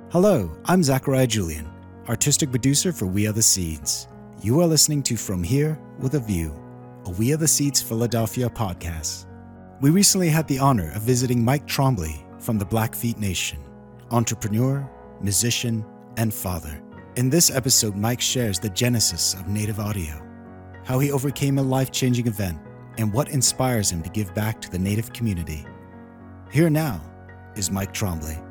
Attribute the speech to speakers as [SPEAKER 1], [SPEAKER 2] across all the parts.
[SPEAKER 1] Hello, I'm Zachariah Julian, artistic producer for We Are the Seeds. You are listening to From Here with a View, a We Are the Seeds Philadelphia podcast. We recently had the honor of visiting Mike Trombley from the Blackfeet Nation, entrepreneur, musician, and father. In this episode, Mike shares the genesis of Native Audio, how he overcame a life-changing event, and what inspires him to give back to the Native community. Here now is Mike Trombley.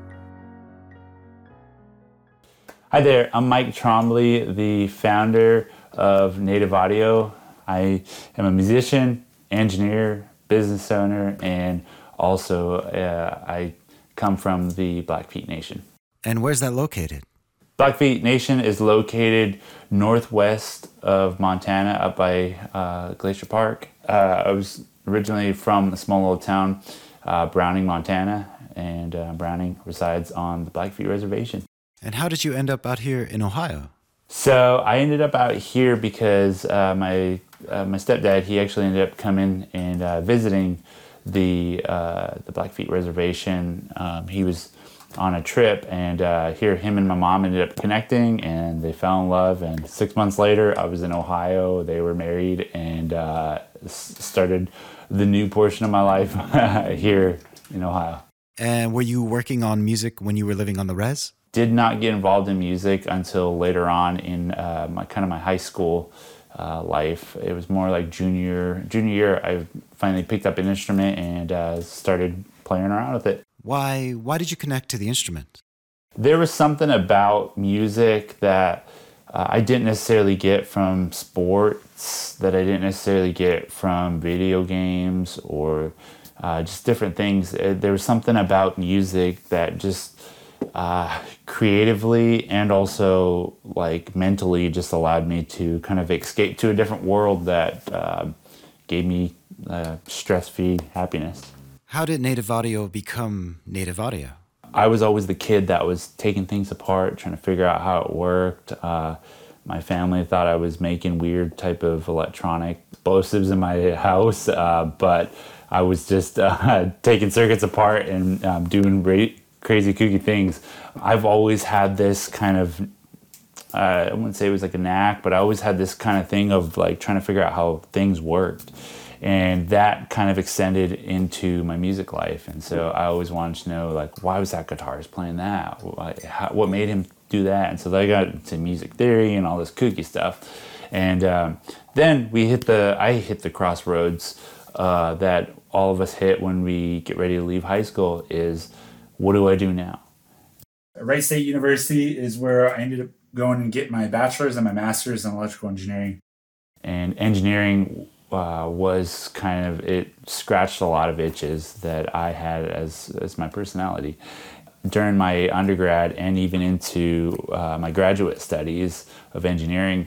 [SPEAKER 2] Hi there, I'm Mike Trombley, the founder of Native Audio. I am a musician, engineer, business owner, and also I come from the Blackfeet Nation.
[SPEAKER 1] And where's that located?
[SPEAKER 2] Blackfeet Nation is located northwest of Montana, up by Glacier Park. I was originally from a small little town, Browning, Montana, and Browning resides on the Blackfeet Reservation.
[SPEAKER 1] And how did you end up out here in Ohio?
[SPEAKER 2] So I ended up out here because my stepdad, he actually ended up coming and visiting the Blackfeet Reservation. He was on a trip, and here him and my mom ended up connecting, and they fell in love. And 6 months later, I was in Ohio. They were married, and started the new portion of my life here in Ohio.
[SPEAKER 1] And were you working on music when you were living on the res?
[SPEAKER 2] Did not get involved in music until later on in my high school life. It was more like junior year. I finally picked up an instrument and started playing around with it.
[SPEAKER 1] Why did you connect to the instrument?
[SPEAKER 2] There was something about music that I didn't necessarily get from sports, that I didn't necessarily get from video games or just different things. There was something about music that just creatively and also like mentally just allowed me to kind of escape to a different world that gave me stress-free happiness.
[SPEAKER 1] How did Native Audio become Native Audio?
[SPEAKER 2] I was always the kid that was taking things apart, trying to figure out how it worked. My family thought I was making weird type of electronic explosives in my house, but I was just taking circuits apart and doing crazy kooky things. I've always had this kind of, I wouldn't say it was like a knack, but I always had this kind of thing of like trying to figure out how things worked. And that kind of extended into my music life. And so I always wanted to know, like, why was that guitarist playing that? What made him do that? And so I got into music theory and all this kooky stuff. And then I hit the crossroads that all of us hit when we get ready to leave high school is, what do I do now?
[SPEAKER 3] Wright State University is where I ended up going and getting my bachelor's and my master's in electrical engineering.
[SPEAKER 2] And engineering was kind of, it scratched a lot of itches that I had as my personality. During my undergrad and even into my graduate studies of engineering,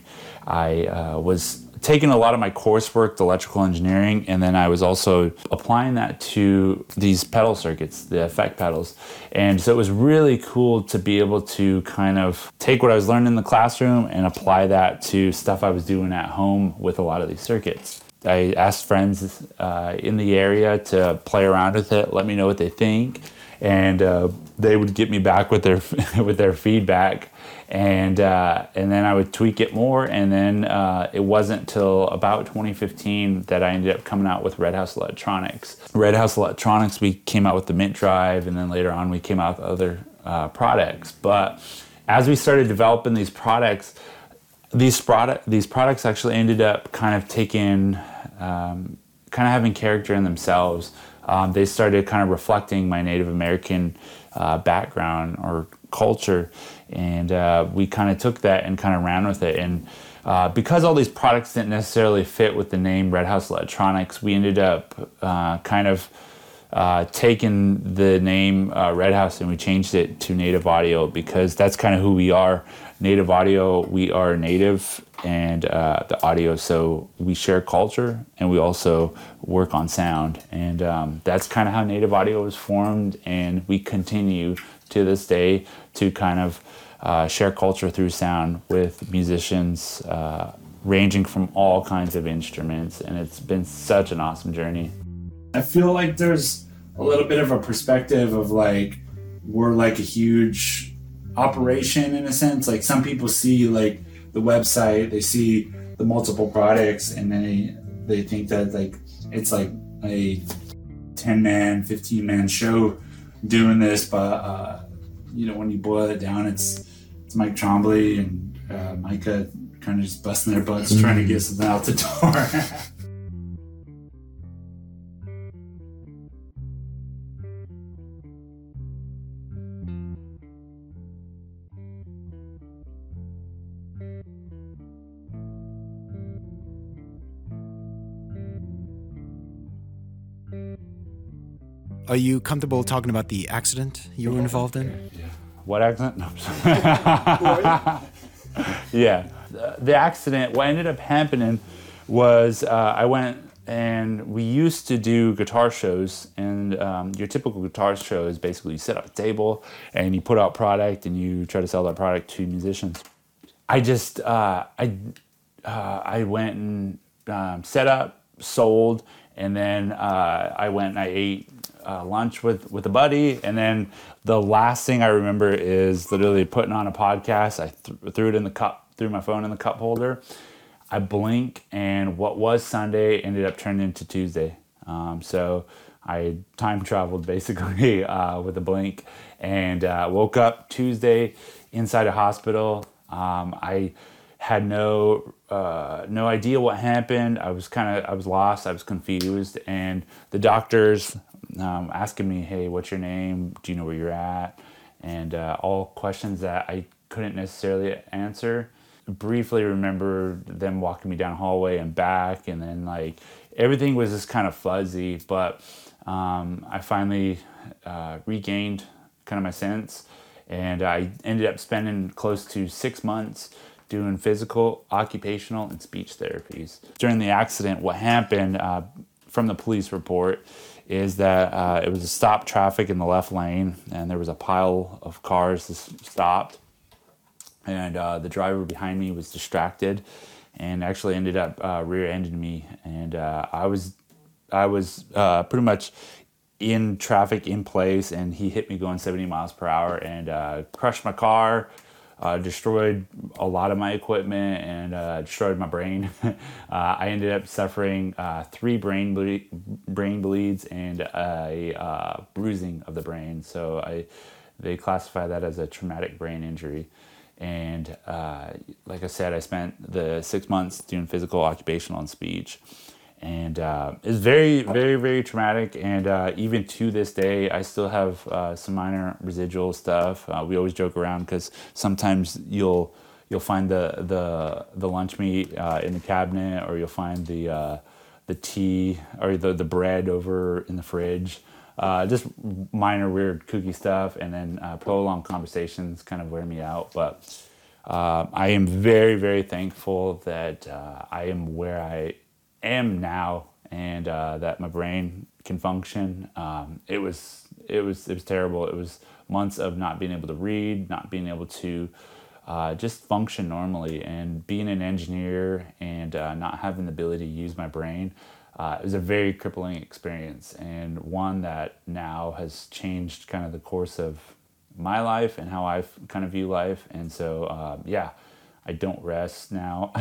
[SPEAKER 2] I was taking a lot of my coursework to electrical engineering, and then I was also applying that to these pedal circuits, the effect pedals. And so it was really cool to be able to kind of take what I was learning in the classroom and apply that to stuff I was doing at home with a lot of these circuits. I asked friends in the area to play around with it, let me know what they think, and they would get me back with their with their feedback, and then I would tweak it more, and then it wasn't till about 2015 that I ended up coming out with Red House Electronics. Red House Electronics, we came out with the Mint Drive, and then later on we came out with other products. But as we started developing these products, these products actually ended up kind of taking, kind of having character in themselves. They started kind of reflecting my Native American background or culture, and we kind of took that and kind of ran with it. And because all these products didn't necessarily fit with the name Red House Electronics, we ended up kind of taking the name Red House and we changed it to Native Audio because that's kind of who we are. Native Audio, we are native and the audio, so we share culture and we also work on sound. And that's kind of how Native Audio was formed, and we continue to this day to kind of share culture through sound with musicians ranging from all kinds of instruments, and it's been such an awesome journey.
[SPEAKER 3] I feel like there's a little bit of a perspective of like, we're like a huge operation in a sense. Like some people see like the website, they see the multiple products, and then they think that like it's like a 10-man, 15-man show doing this, but when you boil it down, it's Mike Trombley and Micah kind of just busting their butts trying to get something out the door.
[SPEAKER 1] Are you comfortable talking about the accident you were involved in?
[SPEAKER 2] Yeah. What accident? No. Yeah. The accident, what ended up happening was I went and we used to do guitar shows, and your typical guitar show is basically you set up a table and you put out product and you try to sell that product to musicians. I just, I went and set up, sold, and then I went and I ate lunch with a buddy, and then the last thing I remember is literally putting on a podcast. I threw it in the cup, threw my phone in the cup holder. I blink, and what was Sunday ended up turning into Tuesday. So I time traveled basically with a blink, and woke up Tuesday inside a hospital. I had no idea what happened. I was lost. I was confused, and the doctors asking me, "Hey, what's your name? Do you know where you're at?" And all questions that I couldn't necessarily answer. Briefly remember them walking me down a hallway and back, and then like everything was just kind of fuzzy. But I finally regained kind of my sense, and I ended up spending close to 6 months doing physical, occupational, and speech therapies. During the accident, what happened from the police report is that it was a stop traffic in the left lane, and there was a pile of cars that stopped, and the driver behind me was distracted and actually ended up rear-ending me, and I was pretty much in traffic in place, and he hit me going 70 miles per hour and crushed my car, destroyed a lot of my equipment, and destroyed my brain. I ended up suffering 3 brain bleeds and a bruising of the brain. So they classify that as a traumatic brain injury. And like I said, I spent the 6 months doing physical, occupational, and speech. And it's very, very, very traumatic. And even to this day, I still have some minor residual stuff. We always joke around because sometimes you'll find the lunch meat in the cabinet, or you'll find the tea or the bread over in the fridge. Just minor weird kooky stuff, and then prolonged conversations kind of wear me out. But I am very, very thankful that I am where I am now, and that my brain can function. It was terrible. It was months of not being able to read, not being able to just function normally, and being an engineer and not having the ability to use my brain. It was a very crippling experience, and one that now has changed kind of the course of my life and how I kind of view life. And so, I don't rest now.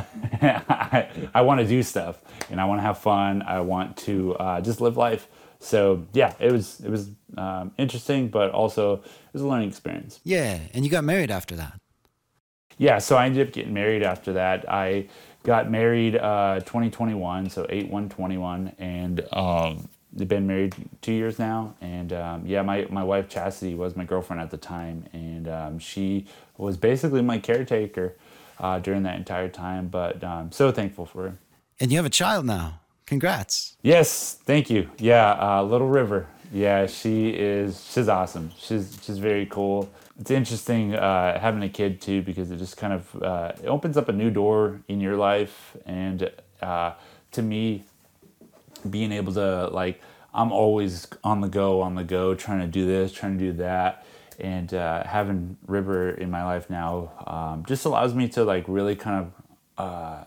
[SPEAKER 2] I want to do stuff, and I want to have fun. I want to just live life. So yeah, it was interesting, but also it was a learning experience.
[SPEAKER 1] Yeah, and you got married after that.
[SPEAKER 2] Yeah, so I ended up getting married after that. I got married 2021, so 8/1/21, and they've been married 2 years now. And my wife Chastity was my girlfriend at the time, and she was basically my caretaker during that entire time. But I'm so thankful for her.
[SPEAKER 1] And you have a child now. Congrats.
[SPEAKER 2] Yes, thank you. Yeah, Little River. Yeah, she's awesome. She's very cool. It's interesting having a kid too, because it just kind of it opens up a new door in your life. And to me, being able to I'm always on the go, trying to do this, trying to do that. And having River in my life now just allows me to really kind of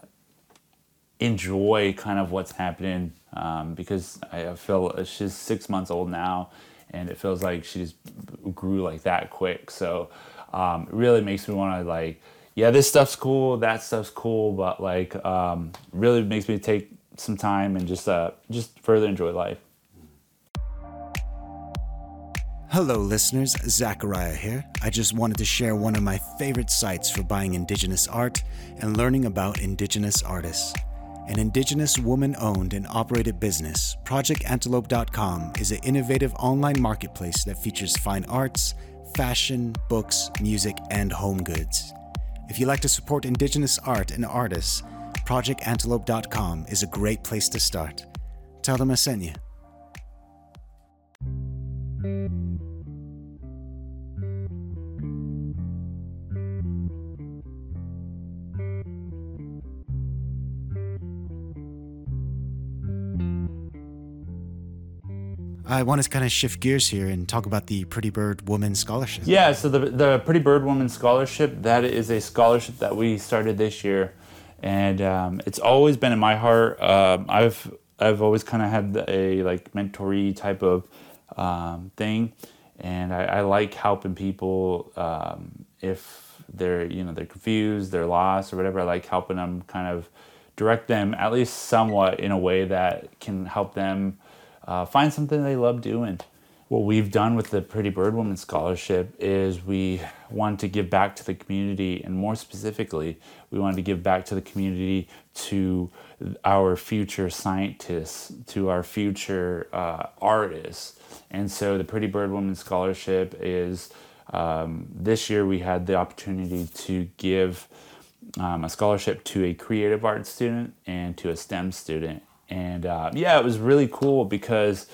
[SPEAKER 2] enjoy kind of what's happening, because I feel she's 6 months old now, and it feels like she just grew like that quick. So It really makes me want to like, yeah, this stuff's cool, that stuff's cool, but like really makes me take some time and just further enjoy life.
[SPEAKER 1] Hello, listeners. Zachariah here. I just wanted to share one of my favorite sites for buying Indigenous art and learning about Indigenous artists. An Indigenous woman-owned and operated business, ProjectAntelope.com is an innovative online marketplace that features fine arts, fashion, books, music, and home goods. If you like to support Indigenous art and artists, ProjectAntelope.com is a great place to start. Tell them I sent you. I want to kind of shift gears here and talk about the Pretty Bird Woman Scholarship.
[SPEAKER 2] Yeah, so the Pretty Bird Woman Scholarship, that is a scholarship that we started this year, and it's always been in my heart. I've always kind of had a like mentoree type of thing, and I like helping people if they're confused, they're lost or whatever. I like helping them kind of direct them at least somewhat in a way that can help them find something they love doing. What we've done with the Pretty Bird Woman Scholarship is we want to give back to the community, and more specifically, we wanted to give back to the community, to our future scientists, to our future artists. And so the Pretty Bird Woman Scholarship is, this year we had the opportunity to give a scholarship to a creative arts student and to a STEM student. And it was really cool because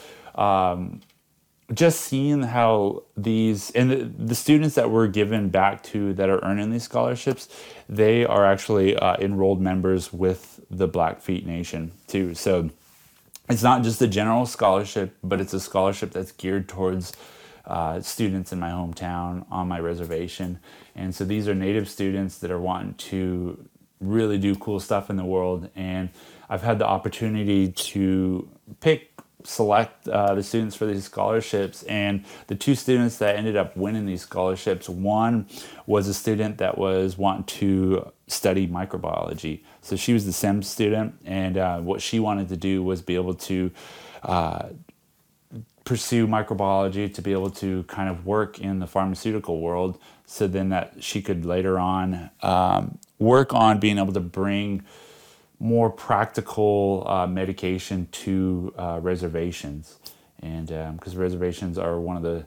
[SPEAKER 2] just seeing how these, and the students that we're given back to that are earning these scholarships, they are actually enrolled members with the Blackfeet Nation too. So it's not just a general scholarship, but it's a scholarship that's geared towards students in my hometown on my reservation. And so these are Native students that are wanting to really do cool stuff in the world, and I've had the opportunity to select the students for these scholarships, and the two students that ended up winning these scholarships, one was a student that was wanting to study microbiology. So she was the STEM student, and what she wanted to do was be able to pursue microbiology to be able to kind of work in the pharmaceutical world, so then that she could later on work on being able to bring more practical medication to reservations, and because reservations are one of the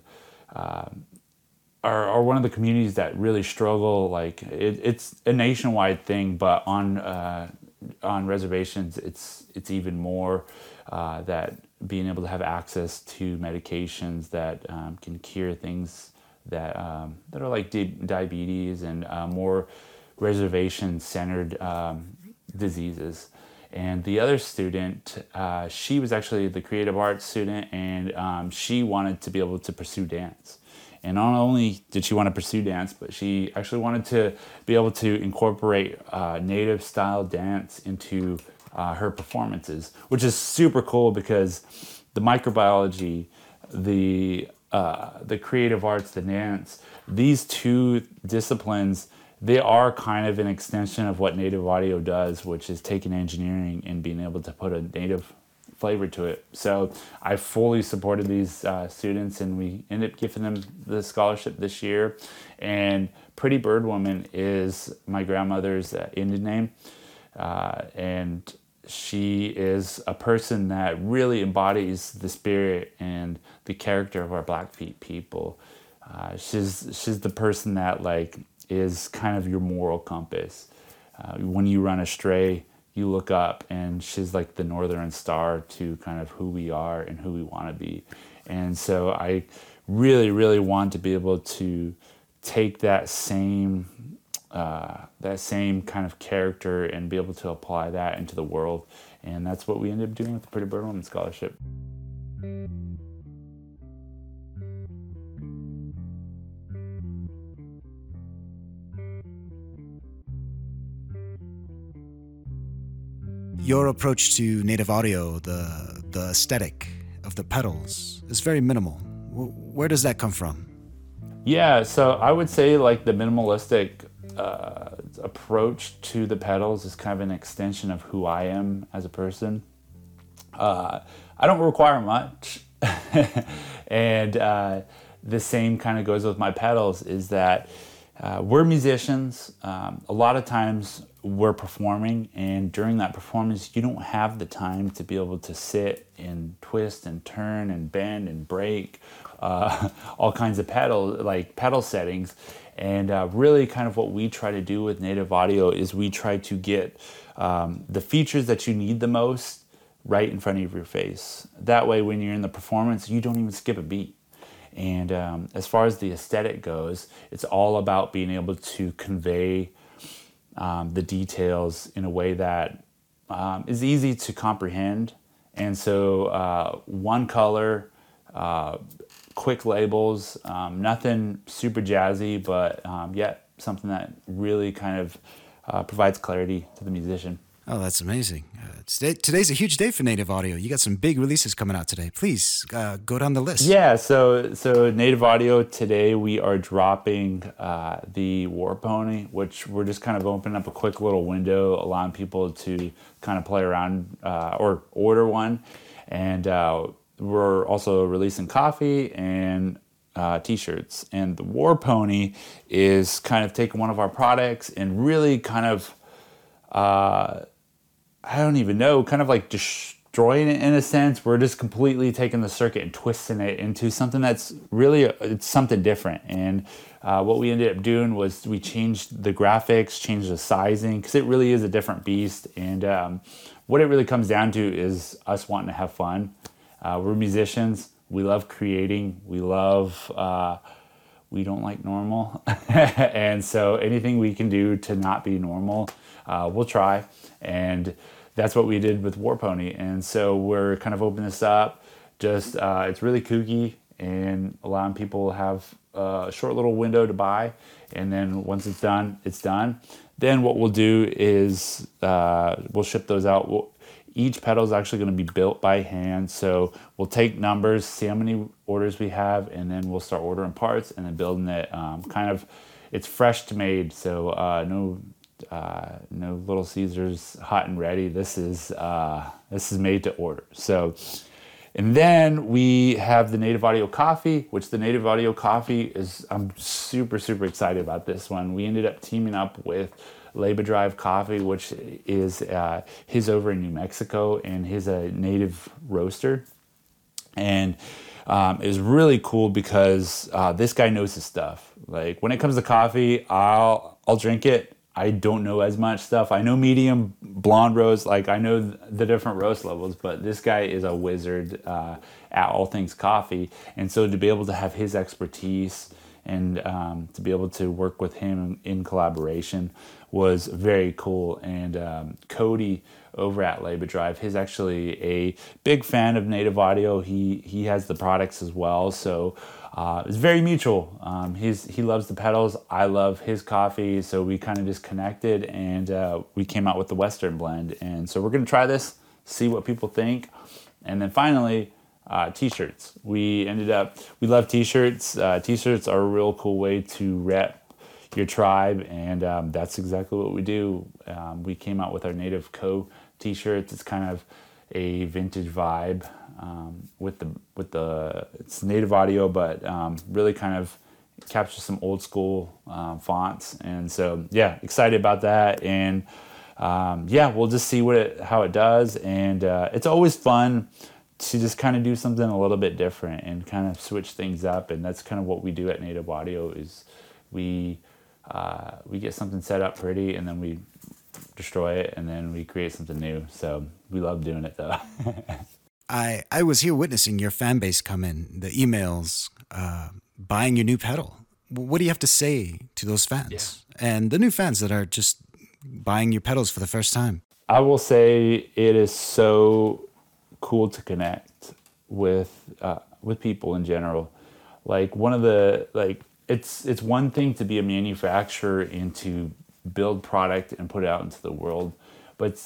[SPEAKER 2] are one of the communities that really struggle. Like it's a nationwide thing, but on reservations, it's even more that being able to have access to medications that can cure things that are like diabetes and more reservation-centered diseases. And the other student, she was actually the creative arts student, and she wanted to be able to pursue dance. And not only did she want to pursue dance, but she actually wanted to be able to incorporate Native style dance into her performances, which is super cool because the microbiology, the creative arts, the dance, these two disciplines, they are kind of an extension of what Native Audio does, which is taking engineering and being able to put a Native flavor to it. So I fully supported these students, and we ended up giving them the scholarship this year. And Pretty Bird Woman is my grandmother's Indian name, and she is a person that really embodies the spirit and the character of our Blackfeet people. She's the person that like is kind of your moral compass. When you run astray, you look up, and she's like the northern star to kind of who we are and who we want to be. And so I really, really want to be able to take that same kind of character and be able to apply that into the world. And that's what we ended up doing with the Pretty Bird Woman Scholarship.
[SPEAKER 1] Your approach to Native Audio, the aesthetic of the pedals, is very minimal. Where does that come from?
[SPEAKER 2] Yeah, so I would say like the minimalistic approach to the pedals is kind of an extension of who I am as a person. I don't require much, and the same kind of goes with my pedals. Is that we're musicians. A lot of times we're performing, and during that performance, you don't have the time to be able to sit and twist and turn and bend and break all kinds of pedal settings. And really kind of what we try to do with Native Audio is we try to get the features that you need the most right in front of your face. That way, when you're in the performance, you don't even skip a beat. And as far as the aesthetic goes, it's all about being able to convey the details in a way that is easy to comprehend. And so one color, quick labels, nothing super jazzy, but yet something that really kind of provides clarity to the musician.
[SPEAKER 1] Oh, that's amazing. Today's a huge day for Native Audio. You got some big releases coming out today. Please go down the list.
[SPEAKER 2] Yeah, so Native Audio today, we are dropping the Warpony, which we're just kind of opening up a quick little window, allowing people to kind of play around or order one. And we're also releasing coffee and t-shirts. And the Warpony is kind of taking one of our products and really kind of I don't even know, kind of like destroying it in a sense. We're just completely taking the circuit and twisting it into something that's really, it's something different. And what we ended up doing was we changed the graphics, changed the sizing, because it really is a different beast. And what it really comes down to is us wanting to have fun. We're musicians. We love creating. We don't like normal. And so anything we can do to not be normal, we'll try. And that's what we did with Warpony. And so we're kind of opening this up. Just it's really kooky and allowing people to have a short little window to buy. And then once it's done, it's done. Then what we'll do is we'll ship those out. Each pedal is actually going to be built by hand. So we'll take numbers, see how many orders we have, and then we'll start ordering parts and then building it. It's fresh to made. So no Little Caesars hot and ready. This is made to order. So, and then we have the Native Audio Coffee, which the Native Audio Coffee is, I'm super, super excited about this one. We ended up teaming up with Labor Drive Coffee, which is his over in New Mexico, and he's a native roaster. And it was really cool because this guy knows his stuff. Like when it comes to coffee, I'll drink it. I don't know as much stuff. I know medium, blonde roast, like I know the different roast levels, but this guy is a wizard at all things coffee. And so to be able to have his expertise and to be able to work with him in collaboration was very cool. And Cody over at Labor Drive, he's actually a big fan of Native Audio. He has the products as well, so it's very mutual. He loves the pedals, I love his coffee, so we kind of just connected and we came out with the Western blend. And so we're gonna try this, see what people think, and then finally t-shirts. We love t-shirts. T-shirts are a real cool way to rep your tribe, and that's exactly what we do. We came out with our Native Co t-shirts. It's kind of a vintage vibe with the it's Native Audio, but really kind of captures some old school fonts. And so yeah, excited about that. And we'll just see how it does. And it's always fun to just kind of do something a little bit different and kind of switch things up. And that's kind of what we do at Native Audio is we get something set up pretty and then we destroy it and then we create something new. So we love doing it though.
[SPEAKER 1] I was here witnessing your fan base come in, the emails, buying your new pedal. What do you have to say to those fans and the new fans that are just buying your pedals for the first time?
[SPEAKER 2] I will say it is so cool to connect with people in general. Like it's one thing to be a manufacturer and to build product and put it out into the world, but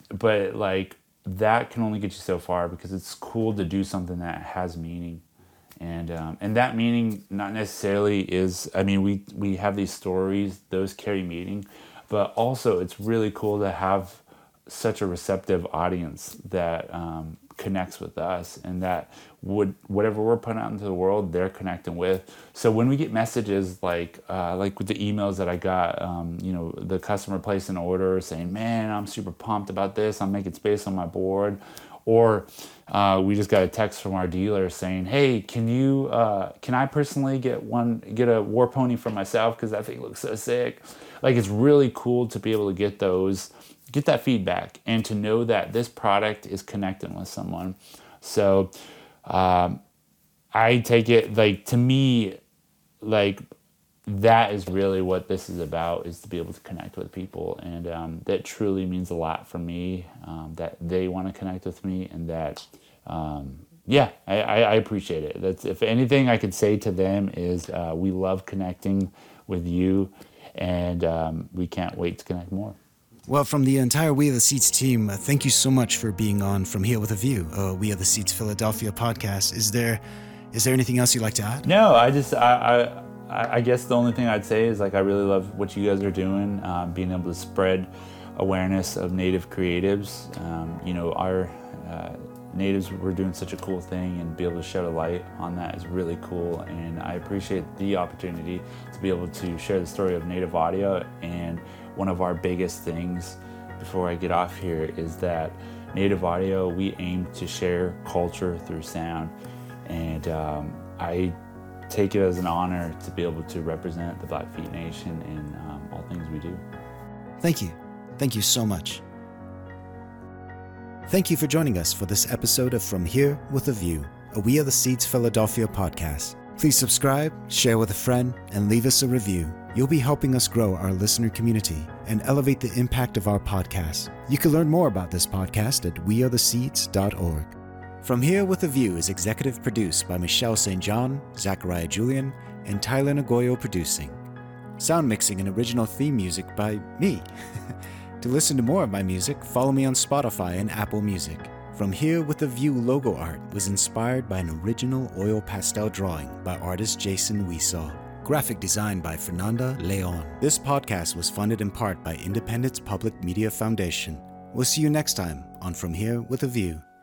[SPEAKER 2] like that can only get you so far because it's cool to do something that has meaning. And that meaning not necessarily is, I mean, we have these stories, those carry meaning, but also it's really cool to have such a receptive audience that connects with us, and that whatever we're putting out into the world, they're connecting with. So when we get messages like with the emails that I got, the customer placed an order saying, "Man, I'm super pumped about this. I'm making space on my board," or we just got a text from our dealer saying, "Hey, can I personally get a war pony for myself because that thing looks so sick." Like, it's really cool to be able to get that feedback and to know that this product is connecting with someone. So I take it, like, to me, like, that is really what this is about, is to be able to connect with people. And that truly means a lot for me, that they want to connect with me, and that, I appreciate it. That's, if anything I could say to them is, we love connecting with you, and we can't wait to connect more.
[SPEAKER 1] Well, from the entire We Are the Seats team, thank you so much for being on From Here with a View, We Are the Seats Philadelphia podcast. Is there anything else you'd like to add?
[SPEAKER 2] No, I guess the only thing I'd say is, like, I really love what you guys are doing, being able to spread awareness of Native creatives. Our natives were doing such a cool thing, and be able to shed a light on that is really cool. And I appreciate the opportunity to be able to share the story of Native Audio. And one of our biggest things before I get off here is that Native Audio, we aim to share culture through sound. And I take it as an honor to be able to represent the Blackfeet Nation in all things we do.
[SPEAKER 1] Thank you. Thank you so much. Thank you for joining us for this episode of From Here with a View, a We Are the Seats Philadelphia podcast. Please subscribe, share with a friend, and leave us a review. You'll be helping us grow our listener community and elevate the impact of our podcast. You can learn more about this podcast at wearetheseats.org. From Here with a View is executive produced by Michelle St. John, Zachariah Julian, and Tyler Nagoyo producing. Sound mixing and original theme music by me. To listen to more of my music, follow me on Spotify and Apple Music. From Here with a View logo art was inspired by an original oil pastel drawing by artist Jason Weesaw. Graphic design by Fernanda Leon. This podcast was funded in part by Independence Public Media Foundation. We'll see you next time on From Here with a View.